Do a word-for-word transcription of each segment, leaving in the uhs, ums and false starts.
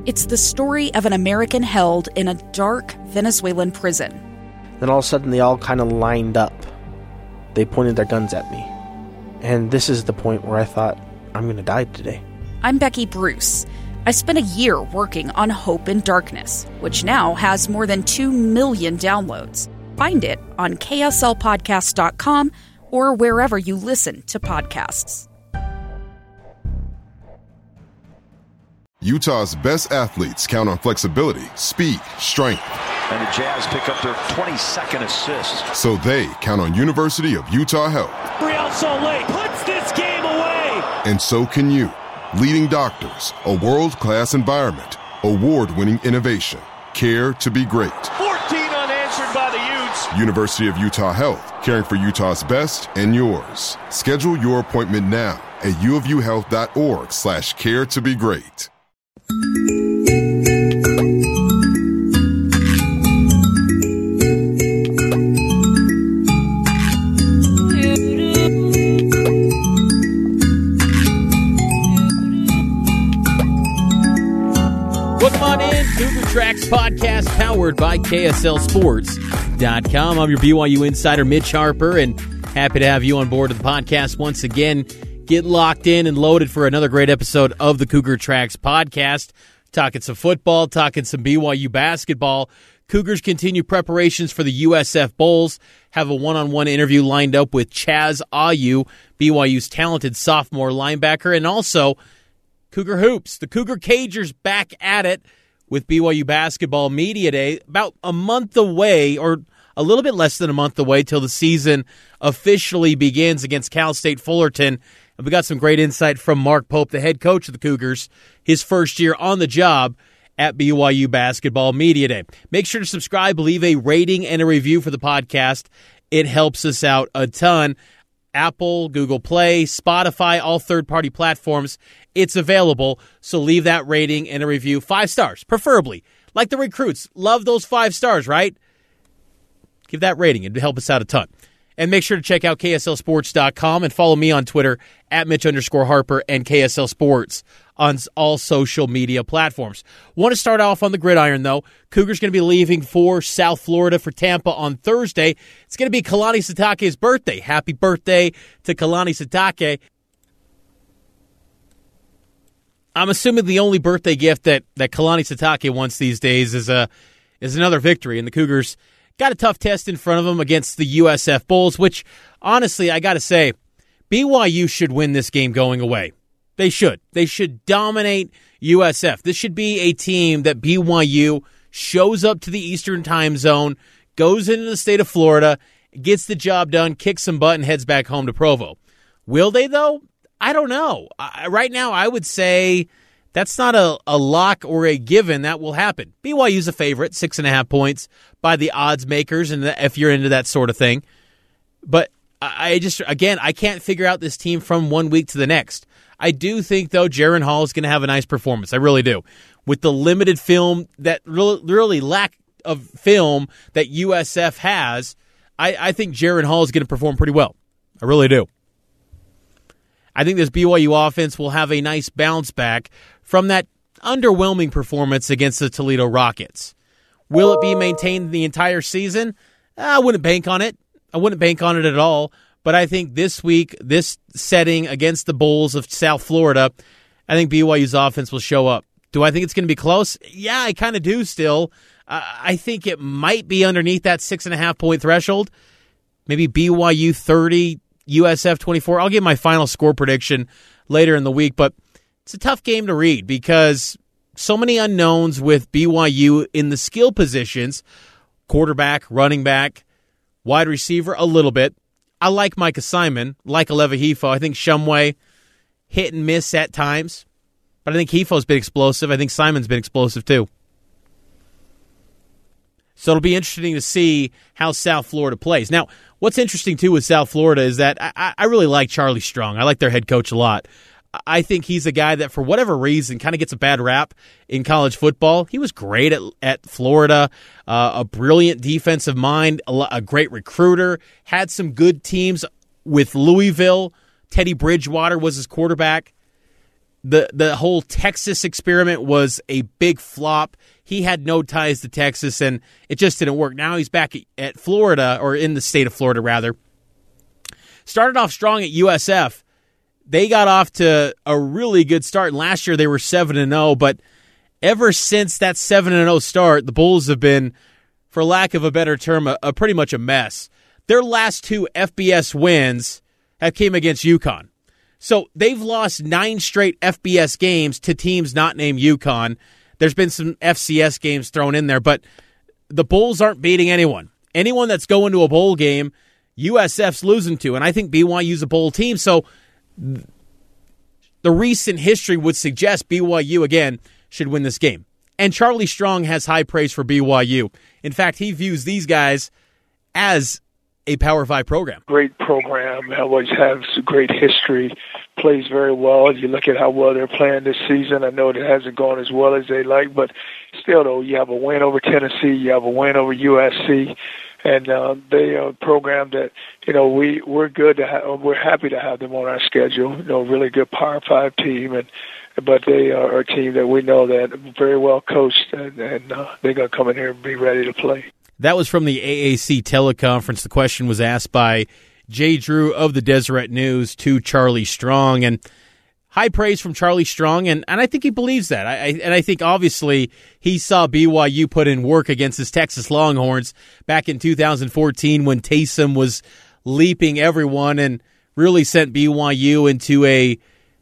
It's the story of an American held in a dark Venezuelan prison. Then all of a sudden they all kind of lined up. They pointed their guns at me. And this is the point where I thought, I'm going to die today. I'm Becky Bruce. I spent a year working on Hope in Darkness, which now has more than two million downloads. Find it on K S L podcast dot com or wherever you listen to podcasts. Utah's best athletes count on flexibility, speed, strength. And the Jazz pick up their twenty-second assist. So they count on University of Utah Health. Real Salt Lake puts this game away. And so can you. Leading doctors, a world-class environment, award-winning innovation, care to be great. fourteen unanswered by the Utes. University of Utah Health, caring for Utah's best and yours. Schedule your appointment now at uofuhealth.org slash care to be great. Welcome on in, Cougar Tracks podcast powered by K S L Sports dot com. I'm your B Y U insider, Mitch Harper, and happy to have you on board of the podcast once again. Get locked in and loaded for another great episode of the Cougar Tracks podcast. Talking some football, talking some B Y U basketball. Cougars continue preparations for the U S F Bowls. Have a one-on-one interview lined up with Chaz Ayu, B Y U's talented sophomore linebacker, and also Cougar Hoops. The Cougar Cagers back at it with B Y U Basketball Media Day. About a month away, or a little bit less than a month away, till the season officially begins against Cal State Fullerton. And we got some great insight from Mark Pope, the head coach of the Cougars, his first year on the job at B Y U Basketball Media Day. Make sure to subscribe, leave a rating and a review for the podcast. It helps us out a ton. Apple, Google Play, Spotify, all third-party platforms. It's available, so leave that rating and a review. Five stars, preferably. Like the recruits. Love those five stars, right? Give that rating. It'd help us out a ton. And make sure to check out K S L Sports dot com and follow me on Twitter at Mitch underscore Harper and K S L Sports on all social media platforms. Want to start off on the gridiron, though. Cougars going to be leaving for South Florida for Tampa on Thursday. It's going to be Kalani Sitake's birthday. Happy birthday to Kalani Sitake. I'm assuming the only birthday gift that, that Kalani Sitake wants these days is a is another victory, and the Cougars got a tough test in front of them against the U S F Bulls, which, honestly, I got to say, B Y U should win this game going away. They should. They should dominate U S F. This should be a team that B Y U shows up to the Eastern time zone, goes into the state of Florida, gets the job done, kicks some butt, and heads back home to Provo. Will they, though? I don't know. I, right now, I would say that's not a, a lock or a given that will happen. B Y U's a favorite, six and a half points by the odds makers, and if you're into that sort of thing. But I just, again, I can't figure out this team from one week to the next. I do think, though, Jaren Hall is going to have a nice performance. I really do. With the limited film, that really, really lack of film that U S F has, I, I think Jaren Hall is going to perform pretty well. I really do. I think this B Y U offense will have a nice bounce back from that underwhelming performance against the Toledo Rockets. Will it be maintained the entire season? I wouldn't bank on it. I wouldn't bank on it at all. But I think this week, this setting against the Bulls of South Florida, I think B Y U's offense will show up. Do I think it's going to be close? Yeah, I kind of do still. Uh, I think it might be underneath that six and a half point threshold. Maybe B Y U thirty, U S F twenty-four. I'll give my final score prediction later in the week, but it's a tough game to read because so many unknowns with B Y U in the skill positions, quarterback, running back, wide receiver, a little bit. I like Micah Simon, like Aleva Hifo. I think Shumway hit and miss at times, but I think Hifo's been explosive. I think Simon's been explosive too. So it'll be interesting to see how South Florida plays. Now, what's interesting too with South Florida is that I, I really like Charlie Strong. I like their head coach a lot. I think he's a guy that, for whatever reason, kind of gets a bad rap in college football. He was great at, at Florida, uh, a brilliant defensive mind, a, a great recruiter, had some good teams with Louisville. Teddy Bridgewater was his quarterback. the the whole Texas experiment was a big flop. He had no ties to Texas, and it just didn't work. Now he's back at Florida, or in the state of Florida, rather. Started off strong at U S F. They got off to a really good start. And last year they were seven and oh, but ever since that seven and oh start, the Bulls have been, for lack of a better term, a, a pretty much a mess. Their last two F B S wins have came against UConn. So they've lost nine straight F B S games to teams not named UConn. There's been some F C S games thrown in there, but the Bulls aren't beating anyone. Anyone that's going to a bowl game, U S F's losing to, and I think B Y U's a bowl team. So the recent history would suggest B Y U, again, should win this game. And Charlie Strong has high praise for B Y U. In fact, he views these guys as a Power Five program. Great program, always has a great history, plays very well. You look at how well they're playing this season. I know it hasn't gone as well as they like, but still, though, you have a win over Tennessee, you have a win over U S C, and uh, they are a program that, you know, we, we're good to have, we're happy to have them on our schedule. You know, really good Power Five team, and but they are a team that we know that very well coached, and, and uh, they're going to come in here and be ready to play. That was from the A A C teleconference. The question was asked by Jay Drew of the Deseret News to Charlie Strong, and high praise from Charlie Strong, and, and I think he believes that. I, I and I think obviously he saw B Y U put in work against his Texas Longhorns back in two thousand fourteen when Taysom was leaping everyone and really sent B Y U into a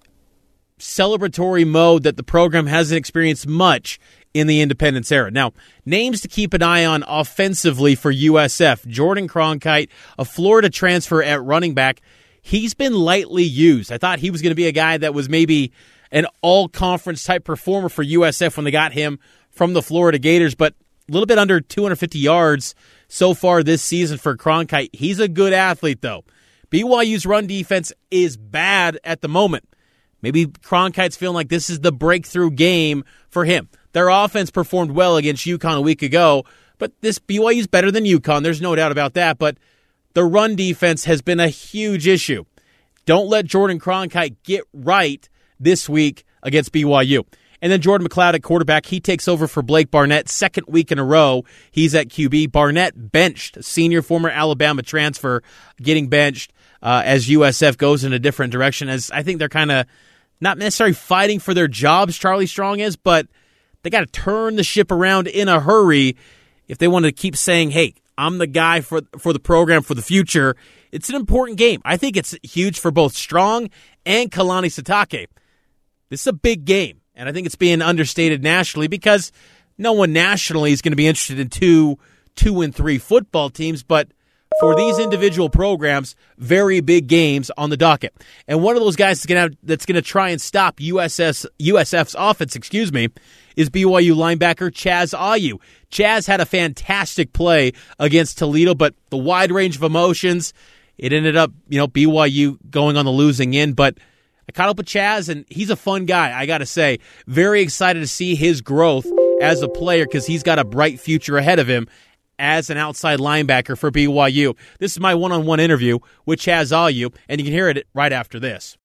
celebratory mode that the program hasn't experienced much in the independence era. Now, names to keep an eye on offensively for U S F. Jordan Cronkite, a Florida transfer at running back. He's been lightly used. I thought he was going to be a guy that was maybe an all-conference type performer for U S F when they got him from the Florida Gators, but a little bit under two hundred fifty yards so far this season for Cronkite. He's a good athlete, though. B Y U's run defense is bad at the moment. Maybe Cronkite's feeling like this is the breakthrough game for him. Their offense performed well against UConn a week ago, but this B Y U's better than UConn. There's no doubt about that, but the run defense has been a huge issue. Don't let Jordan Cronkite get right this week against B Y U. And then Jordan McLeod at quarterback, he takes over for Blake Barnett. Second week in a row, he's at Q B. Barnett benched, senior former Alabama transfer, getting benched uh, as U S F goes in a different direction. As I think they're kind of not necessarily fighting for their jobs, Charlie Strong is, but they got to turn the ship around in a hurry if they want to keep saying, hey, I'm the guy for for the program for the future. It's an important game. I think it's huge for both Strong and Kalani Sitake. This is a big game, and I think it's being understated nationally because no one nationally is going to be interested in two, two and three football teams, but for these individual programs, very big games on the docket. And one of those guys that's going to that's going to try and stop U S S U S F's offense, excuse me, is B Y U linebacker Chaz Ayu. Chaz had a fantastic play against Toledo, but the wide range of emotions, it ended up, you know, B Y U going on the losing end. But I caught up with Chaz, and he's a fun guy, I got to say. Very excited to see his growth as a player because he's got a bright future ahead of him as an outside linebacker for B Y U. This is my one-on-one interview with Chaz Ayu, and you can hear it right after this.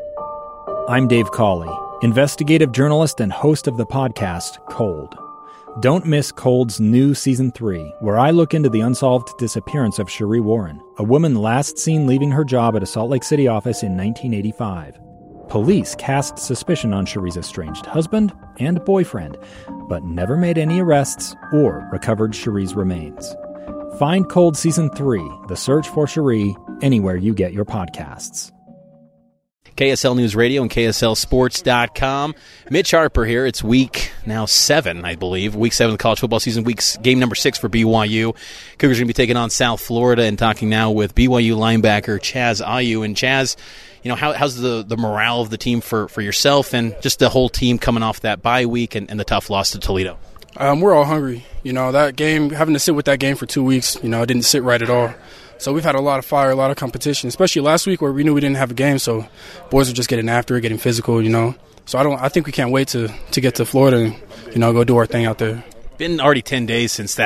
I'm Dave Cawley, investigative journalist and host of the podcast Cold. Don't miss Cold's new Season three, where I look into the unsolved disappearance of Cherie Warren, a woman last seen leaving her job at a Salt Lake City office in nineteen eighty-five. Police cast suspicion on Cherie's estranged husband and boyfriend, but never made any arrests or recovered Cherie's remains. Find Cold Season three, The Search for Cherie, anywhere you get your podcasts. K S L News Radio and K S L Sports dot com. Mitch Harper here. It's week now seven, I believe. Week seven of the college football season. Week's game number six for B Y U. Cougars are going to be taking on South Florida and talking now with B Y U linebacker Chaz Ayu. And Chaz, you know, how, how's the, the morale of the team for, for yourself and just the whole team coming off that bye week and, and the tough loss to Toledo? Um, we're all hungry. You know, that game, having to sit with that game for two weeks, you know, it didn't sit right at all. So we've had a lot of fire, a lot of competition, especially last week where we knew we didn't have a game. So boys are just getting after it, getting physical, you know. So I don't. I think we can't wait to, to get to Florida and, you know, go do our thing out there. Been already ten days since that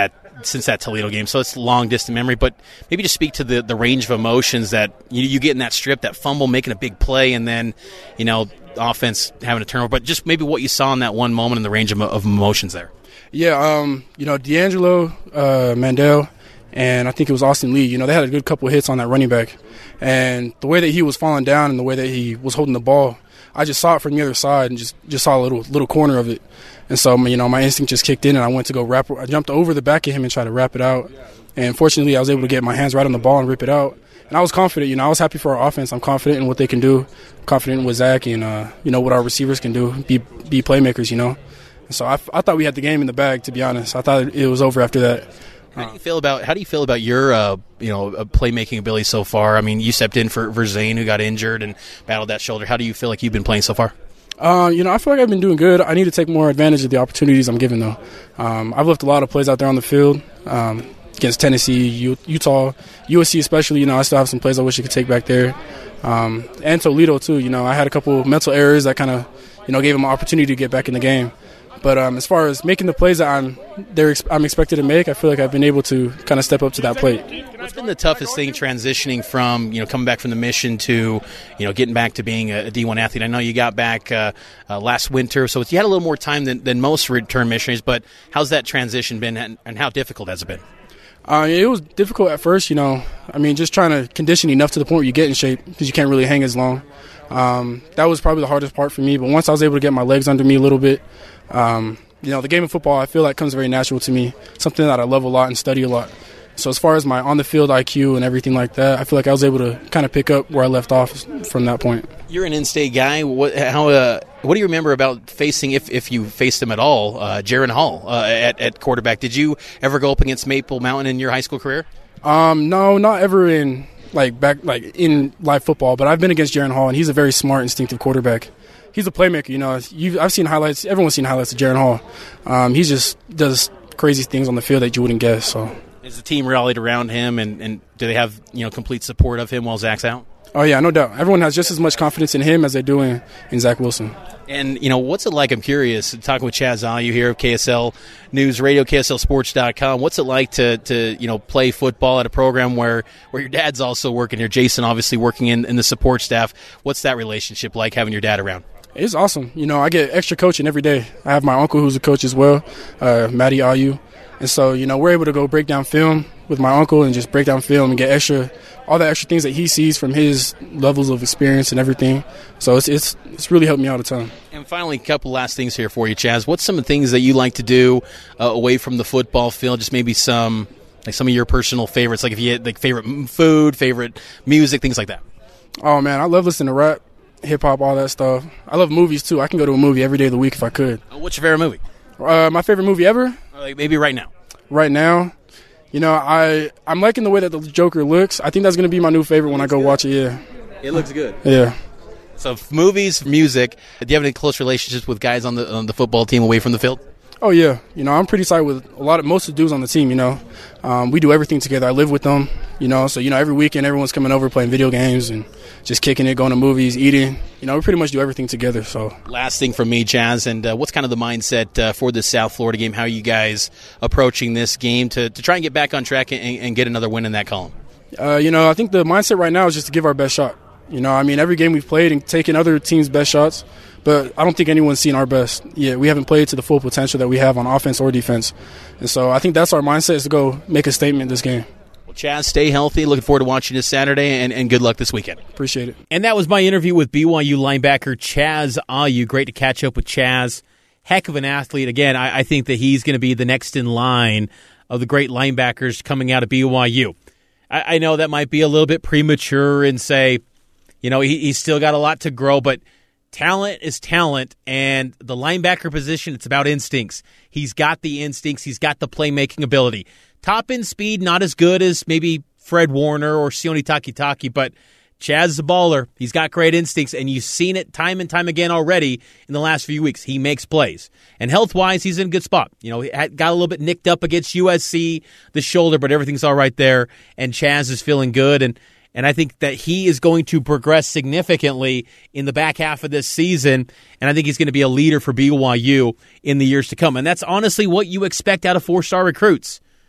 since that Toledo game, so it's long distant memory. But maybe just speak to the, the range of emotions that you, you get in that strip, that fumble, making a big play, and then you know offense having a turnover. But just maybe what you saw in that one moment and the range of, of emotions there. Yeah, um, you know, D'Angelo, uh, Mandel, and I think it was Austin Lee. You know, they had a good couple of hits on that running back. And the way that he was falling down and the way that he was holding the ball, I just saw it from the other side and just, just saw a little little corner of it. And so, you know, my instinct just kicked in, and I went to go wrap it. I jumped over the back of him and tried to wrap it out. And fortunately, I was able to get my hands right on the ball and rip it out. And I was confident. You know, I was happy for our offense. I'm confident in what they can do, confident in what Zach and, uh, you know, what our receivers can do, be be playmakers, you know. So I, I thought we had the game in the bag, to be honest. I thought it was over after that. How do you feel about how do you feel about your uh, you know playmaking ability so far? I mean, you stepped in for, for Zane, who got injured and battled that shoulder. How do you feel like you've been playing so far? Uh, you know, I feel like I've been doing good. I need to take more advantage of the opportunities I'm given, though. Um, I've left a lot of plays out there on the field um, against Tennessee, U- Utah, U S C especially. You know, I still have some plays I wish I could take back there. Um, and Toledo, too. You know, I had a couple of mental errors that kind of, you know, gave them an opportunity to get back in the game. But um, as far as making the plays that I'm, they're, I'm expected to make, I feel like I've been able to kind of step up to that plate. What's been the toughest thing transitioning from, you know, coming back from the mission to, you know, getting back to being a D one athlete? I know you got back uh, uh, last winter, so you had a little more time than, than most return missionaries, but how's that transition been, and, and how difficult has it been? Uh, it was difficult at first, you know. I mean, just trying to condition enough to the point where you get in shape because you can't really hang as long. Um, that was probably the hardest part for me, but once I was able to get my legs under me a little bit, um, you know, the game of football, I feel like comes very natural to me, something that I love a lot and study a lot. So as far as my on-the-field I Q and everything like that, I feel like I was able to kind of pick up where I left off from that point. You're an in-state guy. What, how, uh, what do you remember about facing, if, if you faced him at all, uh, Jaron Hall uh, at, at quarterback? Did you ever go up against Maple Mountain in your high school career? Um, no, not ever in like back like in live football, but I've been against Jaron Hall, and he's a very smart, instinctive quarterback. He's a playmaker, you know. You've, I've seen highlights. Everyone's seen highlights of Jaron Hall. Um, he just does crazy things on the field that you wouldn't guess. So, is the team rallied around him, and, and do they have you know complete support of him while Zach's out? Oh yeah, no doubt. Everyone has just as much confidence in him as they do in, in Zach Wilson. And you know what's it like? I'm curious. Talking with Chaz Ayu here of K S L News Radio, K S L Sports dot com. What's it like to to you know play football at a program where, where your dad's also working here? Jason obviously working in, in the support staff. What's that relationship like, having your dad around? It's awesome. You know, I get extra coaching every day. I have my uncle who's a coach as well, uh, Matty Ayu. And so, you know, we're able to go break down film with my uncle and just break down film and get extra, all the extra things that he sees from his levels of experience and everything. So it's it's it's really helped me out a ton. And finally, a couple last things here for you, Chaz. What's some of the things that you like to do uh, away from the football field? Just maybe some, like some of your personal favorites, like if you had like favorite food, favorite music, things like that. Oh, man, I love listening to rap, hip-hop, all that stuff. I love movies, too. I can go to a movie every day of the week if I could. What's your favorite movie? Uh, my favorite movie ever? Like maybe right now. Right now? You know, I, I'm liking the way that the Joker looks. I think that's going to be my new favorite when I go good. watch it, yeah. It looks good. Yeah. So movies, music. Do you have any close relationships with guys on the on the football team away from the field? Oh, yeah. You know, I'm pretty tight with a lot of most of the dudes on the team, you know. Um, we do everything together. I live with them, you know. So, you know, every weekend everyone's coming over playing video games and just kicking it, going to movies, eating. You know, we pretty much do everything together. So, last thing from me, Chaz, and uh, what's kind of the mindset uh, for this South Florida game? How are you guys approaching this game to, to try and get back on track and, and get another win in that column? Uh, you know, I think the mindset right now is just to give our best shot. You know, I mean, every game we've played and taken other teams' best shots, but I don't think anyone's seen our best yet. We haven't played to the full potential that we have on offense or defense. And so I think that's our mindset, is to go make a statement this game. Well, Chaz, stay healthy. Looking forward to watching this Saturday, and, and good luck this weekend. Appreciate it. And that was my interview with B Y U linebacker Chaz Ayu. Great to catch up with Chaz. Heck of an athlete. Again, I, I think that he's going to be the next in line of the great linebackers coming out of B Y U. I, I know that might be a little bit premature and say, you know, he, he's still got a lot to grow, but talent is talent, and the linebacker position, it's about instincts. He's got the instincts. He's got the playmaking ability. Top end speed, not as good as maybe Fred Warner or Sione Takitaki, but Chaz is a baller. He's got great instincts, and you've seen it time and time again already in the last few weeks. He makes plays. And health-wise, he's in a good spot. You know, he had, got a little bit nicked up against U S C, the shoulder, but everything's all right there, and Chaz is feeling good, and And I think that he is going to progress significantly in the back half of this season, and I think he's going to be a leader for B Y U in the years to come. And that's honestly what you expect out of four-star recruits.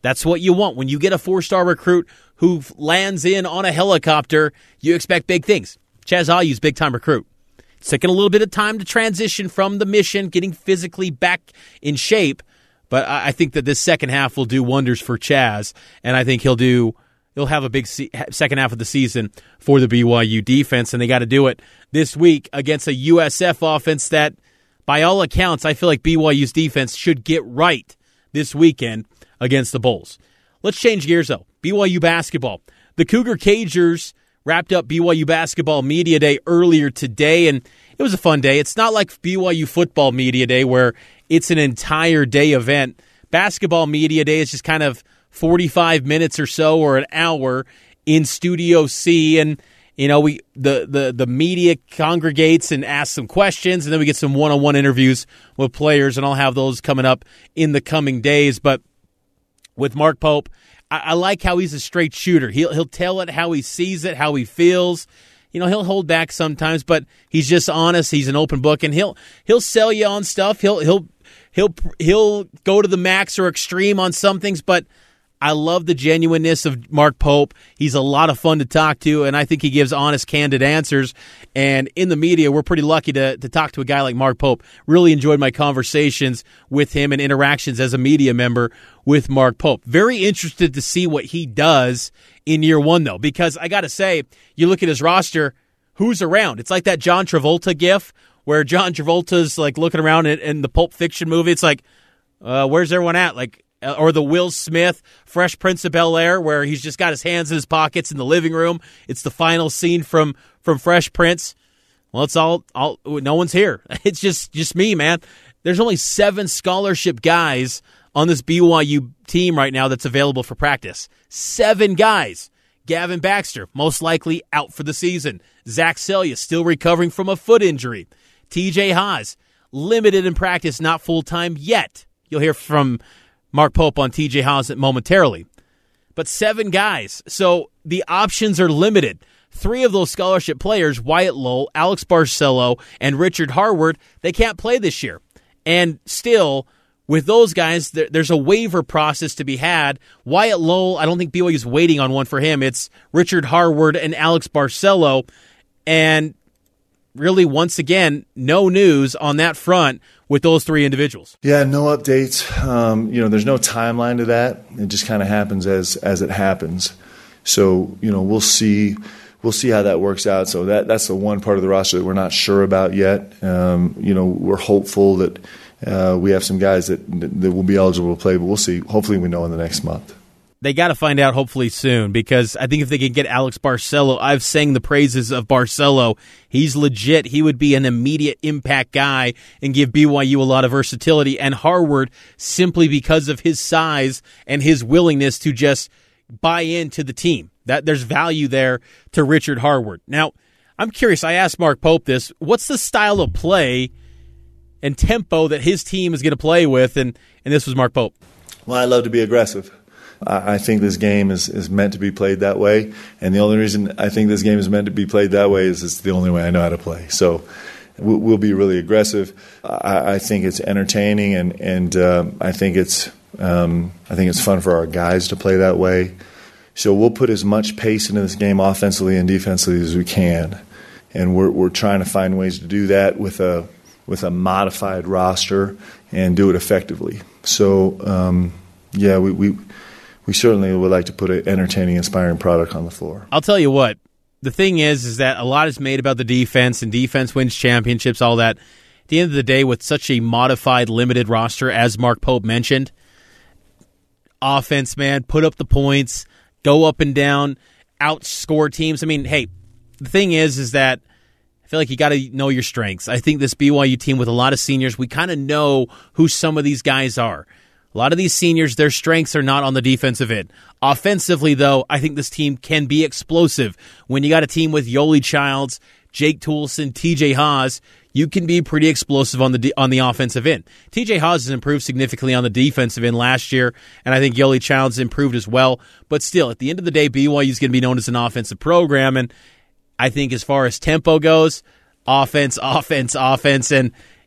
That's what you want. When you get a four-star recruit who lands in on a helicopter, you expect big things. Chaz Ayu's big-time recruit. It's taken a little bit of time to transition from the mission, getting physically back in shape, but I think that this second half will do wonders for Chaz, and I think he'll do he'll have a big se- second half of the season for the B Y U defense, and they got to do it this week against a U S F offense that, by all accounts, I feel like B Y U's defense should get right this weekend against the Bulls. Let's change gears, though. B Y U basketball. The Cougar Cagers wrapped up B Y U Basketball Media Day earlier today, and it was a fun day. It's not like B Y U Football Media Day where it's an entire day event. Basketball Media Day is just kind of forty-five minutes or so or an hour in Studio C, and you know we the, the, the media congregates and asks some questions, and then we get some one-on-one interviews with players, and I'll have those coming up in the coming days. But with Mark Pope, I, I like how he's a straight shooter. He'll he'll tell it how he sees it, how he feels. You know, he'll hold back sometimes, but he's just honest. He's an open book, and he'll he'll sell you on stuff. He'll he'll he'll he'll go to the max or extreme on some things, but I love the genuineness of Mark Pope. He's a lot of fun to talk to, and I think he gives honest, candid answers. And in the media, we're pretty lucky to, to talk to a guy like Mark Pope. Really enjoyed my conversations with him and interactions as a media member with Mark Pope. Very interested to see what he does in year one, though, because I got to say, you look at his roster, who's around? It's like that John Travolta gif where John Travolta's like looking around in, in the Pulp Fiction movie. It's like, uh, where's everyone at? Like, or the Will Smith Fresh Prince of Bel-Air where he's just got his hands in his pockets in the living room. It's the final scene from, from Fresh Prince. Well, it's all, all no one's here. It's just, just me, man. There's only seven scholarship guys on this B Y U team right now that's available for practice. Seven guys. Gavin Baxter, most likely out for the season. Zach Celia, still recovering from a foot injury. T J Haas, limited in practice, not full-time yet. You'll hear from Mark Pope on T J Haas momentarily. But seven guys, so the options are limited. Three of those scholarship players, Wyatt Lowell, Alex Barcelo, and Richard Harward, they can't play this year. And still, with those guys, there, there's a waiver process to be had. Wyatt Lowell, I don't think B Y U's waiting on one for him. It's Richard Harward and Alex Barcelo. And really, once again, no news on that front with those three individuals. Yeah, no updates. Um, you know, there's no timeline to that. It just kind of happens as as it happens. So, you know, we'll see we'll see how that works out. So that that's the one part of the roster that we're not sure about yet. Um, you know, we're hopeful that uh, we have some guys that that will be eligible to play, but we'll see. Hopefully we know in the next month. They got to find out hopefully soon, because I think if they can get Alex Barcelo, I've sang the praises of Barcelo. He's legit. He would be an immediate impact guy and give B Y U a lot of versatility. And Harward, simply because of his size and his willingness to just buy into the team. That there's value there to Richard Harward. Now, I'm curious. I asked Mark Pope this. What's the style of play and tempo that his team is going to play with? And, and this was Mark Pope. Well, I love to be aggressive. I think this game is, is meant to be played that way, and the only reason I think this game is meant to be played that way is it's the only way I know how to play. So we'll be really aggressive. I, I think it's entertaining, and and uh, I think it's um, I think it's fun for our guys to play that way. So we'll put as much pace into this game offensively and defensively as we can, and we're we're trying to find ways to do that with a with a modified roster and do it effectively. So um, yeah, we. we We certainly would like to put an entertaining, inspiring product on the floor. I'll tell you what. The thing is, is that a lot is made about the defense, and defense wins championships, all that. At the end of the day, with such a modified, limited roster, as Mark Pope mentioned, offense, man, put up the points, go up and down, outscore teams. I mean, hey, the thing is, is that I feel like you got to know your strengths. I think this B Y U team with a lot of seniors, we kind of know who some of these guys are. A lot of these seniors, their strengths are not on the defensive end. Offensively, though, I think this team can be explosive. When you got a team with Yoli Childs, Jake Toolson, T J Haas, you can be pretty explosive on the on the offensive end. T J Haas has improved significantly on the defensive end last year, and I think Yoli Childs improved as well. But still, at the end of the day, B Y U is going to be known as an offensive program, and I think as far as tempo goes, offense, offense, offense, and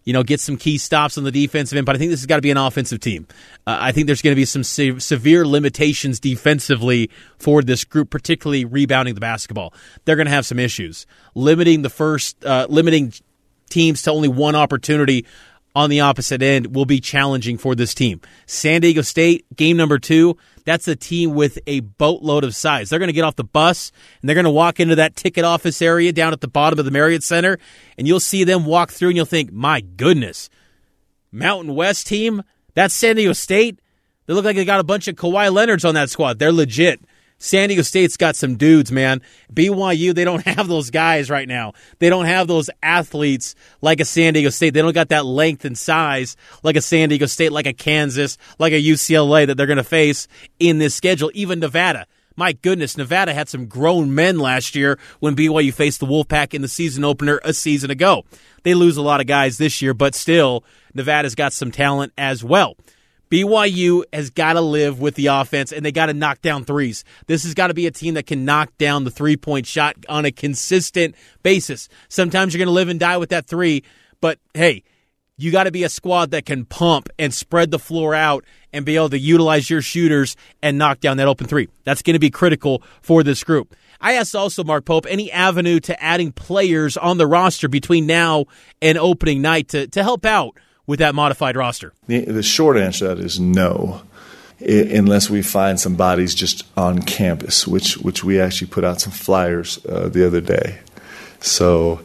you know, get some key stops on the defensive end, but I think this has got to be an offensive team. Uh, I think there's going to be some se- severe limitations defensively for this group, particularly rebounding the basketball. They're going to have some issues. Limiting the first, uh, limiting teams to only one opportunity on the opposite end will be challenging for this team. San Diego State, game number two, that's a team with a boatload of size. They're going to get off the bus, and they're going to walk into that ticket office area down at the bottom of the Marriott Center, and you'll see them walk through, and you'll think, my goodness, Mountain West team, that's San Diego State? They look like they got a bunch of Kawhi Leonards on that squad. They're legit. San Diego State's got some dudes, man. B Y U, they don't have those guys right now. They don't have those athletes like a San Diego State. They don't got that length and size like a San Diego State, like a Kansas, like a U C L A that they're going to face in this schedule. Even Nevada. My goodness, Nevada had some grown men last year when B Y U faced the Wolfpack in the season opener a season ago. They lose a lot of guys this year, but still, Nevada's got some talent as well. B Y U has got to live with the offense, and they got to knock down threes. This has got to be a team that can knock down the three-point shot on a consistent basis. Sometimes you're going to live and die with that three, but hey, you got to be a squad that can pump and spread the floor out and be able to utilize your shooters and knock down that open three. That's going to be critical for this group. I asked also Mark Pope any avenue to adding players on the roster between now and opening night to, to help out with that modified roster? The, the short answer to that is no, I, unless we find some bodies just on campus, which which we actually put out some flyers uh, the other day. So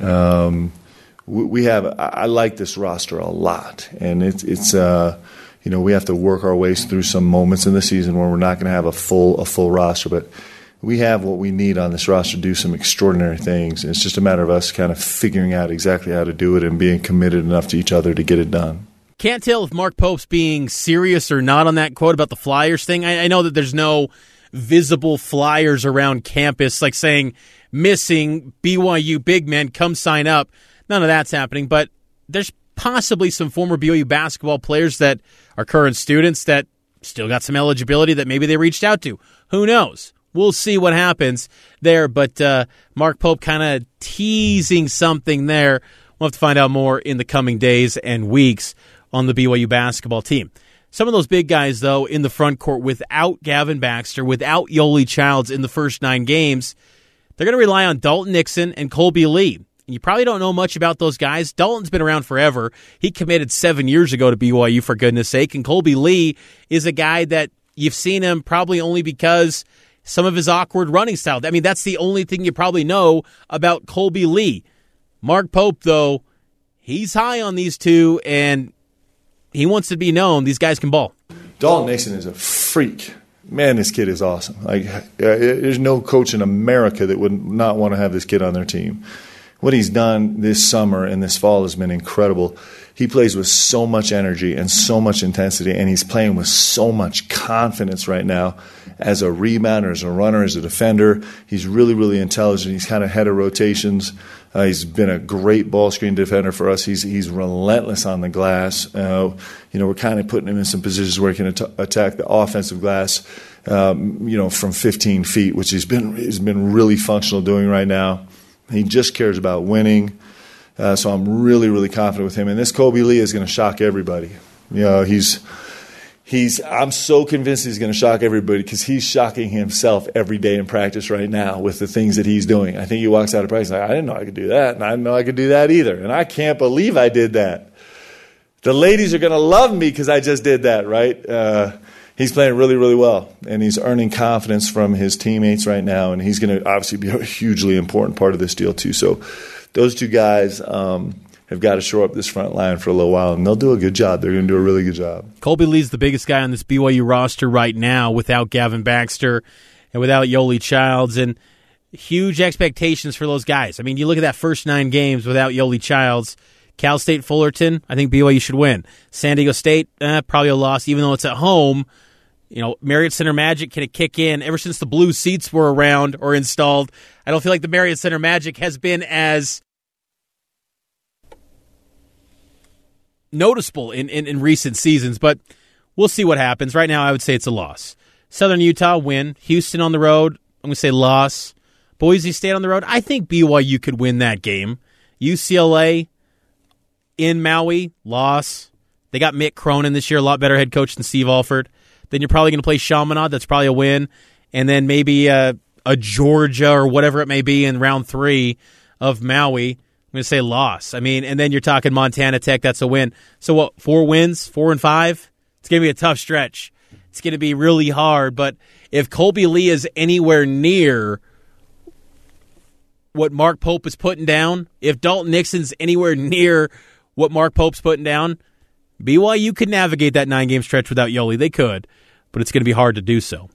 um, we, we have. I, I like this roster a lot, and it's it's uh, you know we have to work our ways through some moments in the season where we're not going to have a full a full roster, but we have what we need on this roster to do some extraordinary things. And it's just a matter of us kind of figuring out exactly how to do it and being committed enough to each other to get it done. Can't tell if Mark Pope's being serious or not on that quote about the Flyers thing. I, I know that there's no visible flyers around campus like saying, missing B Y U big men, come sign up. None of that's happening, but there's possibly some former B Y U basketball players that are current students that still got some eligibility that maybe they reached out to. Who knows? We'll see what happens there, but uh, Mark Pope kind of teasing something there. We'll have to find out more in the coming days and weeks on the B Y U basketball team. Some of those big guys, though, in the front court without Gavin Baxter, without Yoli Childs in the first nine games, they're going to rely on Dalton Nixon and Colby Lee. You probably don't know much about those guys. Dalton's been around forever. He committed seven years ago to B Y U, for goodness sake, and Colby Lee is a guy that you've seen him probably only because some of his awkward running style. I mean, that's the only thing you probably know about Colby Lee. Mark Pope, though, he's high on these two, and he wants to be known. These guys can ball. Dalton Nixon is a freak. Man, this kid is awesome. Like, uh, there's no coach in America that would not want to have this kid on their team. What he's done this summer and this fall has been incredible. He plays with so much energy and so much intensity, and he's playing with so much confidence right now as a rebounder, as a runner, as a defender. He's really, really intelligent. He's kind of head of rotations. Uh, he's been a great ball screen defender for us. He's he's relentless on the glass. Uh, you know, we're kind of putting him in some positions where he can at- attack the offensive glass, um, you know, from fifteen feet, which he's been he's been really functional doing right now. He just cares about winning. Uh, so I'm really, really confident with him. And this Colby Lee is going to shock everybody. You know, he's he's. I'm so convinced he's going to shock everybody because he's shocking himself every day in practice right now with the things that he's doing. I think he walks out of practice like, I didn't know I could do that, and I didn't know I could do that either. And I can't believe I did that. The ladies are going to love me because I just did that, right? Uh, he's playing really, really well, and he's earning confidence from his teammates right now, and he's going to obviously be a hugely important part of this deal too. So those two guys um, have got to shore up this front line for a little while, and they'll do a good job. They're going to do a really good job. Colby Lee's the biggest guy on this B Y U roster right now without Gavin Baxter and without Yoli Childs, and huge expectations for those guys. I mean, you look at that first nine games without Yoli Childs. Cal State Fullerton, I think B Y U should win. San Diego State, eh, probably a loss, even though it's at home. You know, Marriott Center Magic, can it kick in? Ever since the blue seats were around or installed, I don't feel like the Marriott Center Magic has been as noticeable in, in, in recent seasons, but we'll see what happens. Right now, I would say it's a loss. Southern Utah, win. Houston on the road, I'm going to say loss. Boise State on the road, I think B Y U could win that game. U C L A, in Maui, loss. They got Mick Cronin this year, a lot better head coach than Steve Alford. Then you're probably going to play Chaminade. That's probably a win. And then maybe a, a Georgia or whatever it may be in round three of Maui. I'm going to say loss. I mean, and then you're talking Montana Tech. That's a win. So what, four wins, four and five? It's going to be a tough stretch. It's going to be really hard. But if Colby Lee is anywhere near what Mark Pope is putting down, if Dalton Nixon's anywhere near what Mark Pope's putting down, B Y U could navigate that nine-game stretch without Yoli. They could, but it's going to be hard to do so.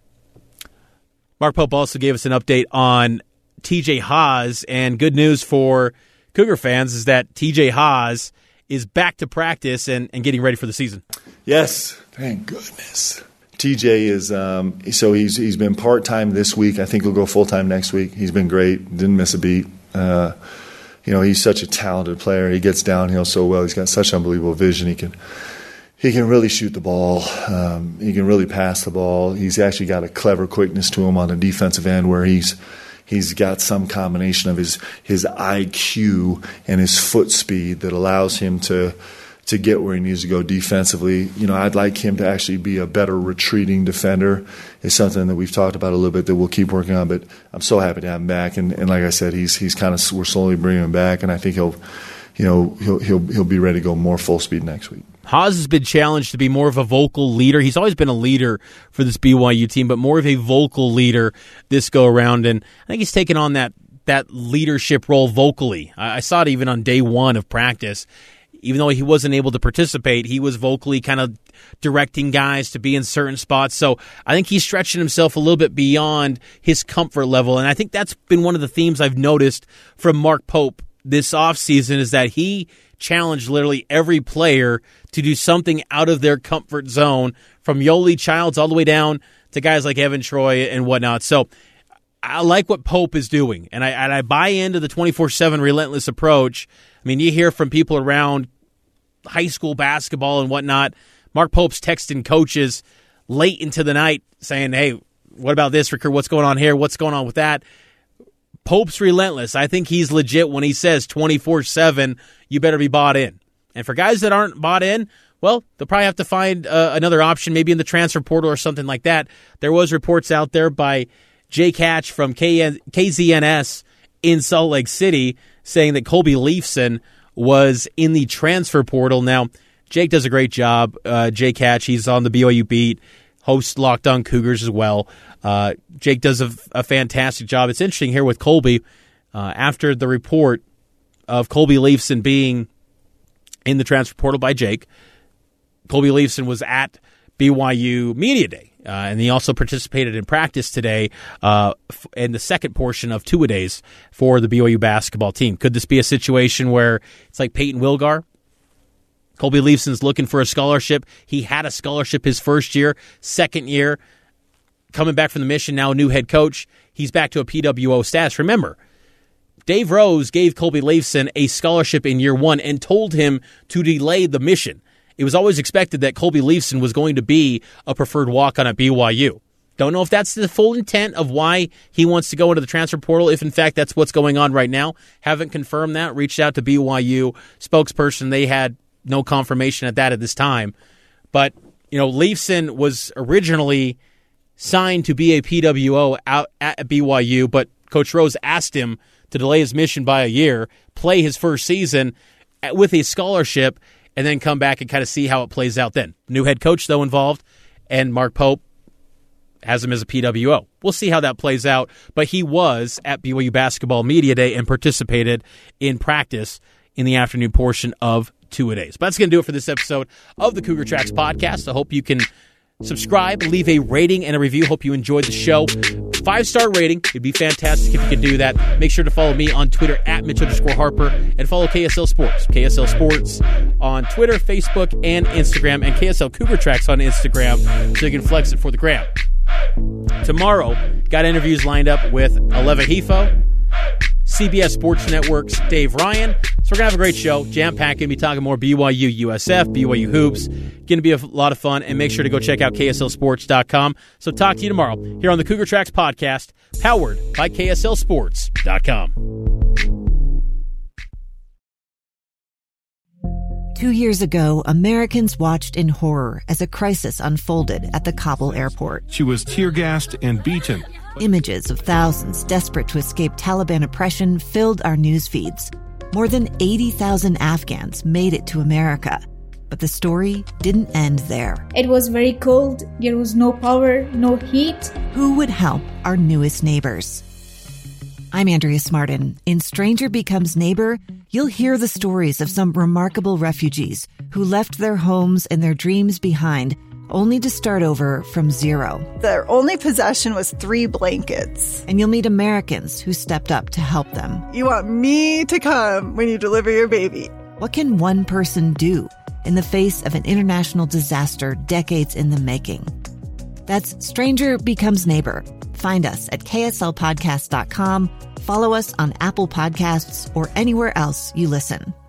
Mark Pope also gave us an update on T J Haws, and good news for Cougar fans is that T J Haws is back to practice and, and getting ready for the season. Yes, thank goodness. T J is um, so he's he's been part-time this week. I think he'll go full-time next week. He's been great. Didn't miss a beat. Uh, you know, he's such a talented player. He gets downhill so well. He's got such unbelievable vision. He can he can really shoot the ball. Um, he can really pass the ball. He's actually got a clever quickness to him on the defensive end where he's he's got some combination of his his I Q and his foot speed that allows him to to get where he needs to go defensively. You know, I'd like him to actually be a better retreating defender. It's something that we've talked about a little bit that we'll keep working on, but I'm so happy to have him back. And, and like I said, he's he's kind of we're slowly bringing him back, and I think he'll, you know, he'll he'll he'll be ready to go more full speed next week. Haws has been challenged to be more of a vocal leader. He's always been a leader for this B Y U team, but more of a vocal leader this go around, and I think he's taken on that that leadership role vocally. I, I saw it even on day one of practice. Even though he wasn't able to participate, he was vocally kind of directing guys to be in certain spots. So I think he's stretching himself a little bit beyond his comfort level. And I think that's been one of the themes I've noticed from Mark Pope this offseason is that he challenged literally every player to do something out of their comfort zone, from Yoli Childs all the way down to guys like Evan Troy and whatnot. So I like what Pope is doing, and I, and I buy into the twenty-four seven relentless approach. I mean, you hear from people around high school basketball and whatnot, Mark Pope's texting coaches late into the night saying, hey, what about this recruit? What's going on here? What's going on with that? Pope's relentless. I think he's legit when he says twenty-four seven, you better be bought in. And for guys that aren't bought in, well, they'll probably have to find uh, another option, maybe in the transfer portal or something like that. There was reports out there by Jake Hatch from K Z N S in Salt Lake City saying that Colby Leifson was in the transfer portal. Now, Jake does a great job. Uh, Jake Hatch, he's on the B Y U beat, hosts Locked On Cougars as well. Uh, Jake does a, a fantastic job. It's interesting here with Colby, uh, after the report of Colby Leifson being in the transfer portal by Jake, Colby Leifson was at B Y U Media Day. Uh, and he also participated in practice today uh, f- in the second portion of two-a-days for the B Y U basketball team. Could this be a situation where it's like Peyton Wilgar? Colby Leifson's looking for a scholarship. He had a scholarship his first year, second year, coming back from the mission, now a new head coach. He's back to a P W O status. Remember, Dave Rose gave Colby Leifson a scholarship in year one and told him to delay the mission. It was always expected that Colby Leifson was going to be a preferred walk-on at B Y U. Don't know if that's the full intent of why he wants to go into the transfer portal, if in fact that's what's going on right now. Haven't confirmed that. Reached out to B Y U spokesperson. They had no confirmation at that at this time. But, you know, Leifson was originally signed to be a P W O out at B Y U, but Coach Rose asked him to delay his mission by a year, play his first season with a scholarship, and then come back and kind of see how it plays out then. New head coach, though, involved, and Mark Pope has him as a P W O. We'll see how that plays out, but he was at B Y U Basketball Media Day and participated in practice in the afternoon portion of two-a-days. But that's going to do it for this episode of the Cougar Tracks podcast. I hope you can subscribe, leave a rating and a review. Hope you enjoyed the show. Five-star rating. It'd be fantastic if you could do that. Make sure to follow me on Twitter at Mitch underscore Harper and follow K S L Sports. K S L Sports on Twitter, Facebook, and Instagram, and K S L Cougar Tracks on Instagram so you can flex it for the gram. Tomorrow, got interviews lined up with Aleva Hifo, C B S Sports Network's Dave Ryan. So we're going to have a great show. Jam-packed. Going to be talking more B Y U U S F, B Y U hoops. Going to be a lot of fun. And make sure to go check out K S L sports dot com. So talk to you tomorrow here on the Cougar Tracks podcast, powered by K S L sports dot com. Two years ago, Americans watched in horror as a crisis unfolded at the Kabul airport. She was tear-gassed and beaten. Images of thousands desperate to escape Taliban oppression filled our news feeds. More than eighty thousand Afghans made it to America. But the story didn't end there. It was very cold. There was no power, no heat. Who would help our newest neighbors? I'm Andrea Smartin. In Stranger Becomes Neighbor, you'll hear the stories of some remarkable refugees who left their homes and their dreams behind, only to start over from zero. Their only possession was three blankets. And you'll meet Americans who stepped up to help them. You want me to come when you deliver your baby. What can one person do in the face of an international disaster decades in the making? That's Stranger Becomes Neighbor. Find us at K S L podcast dot com. Follow us on Apple Podcasts or anywhere else you listen.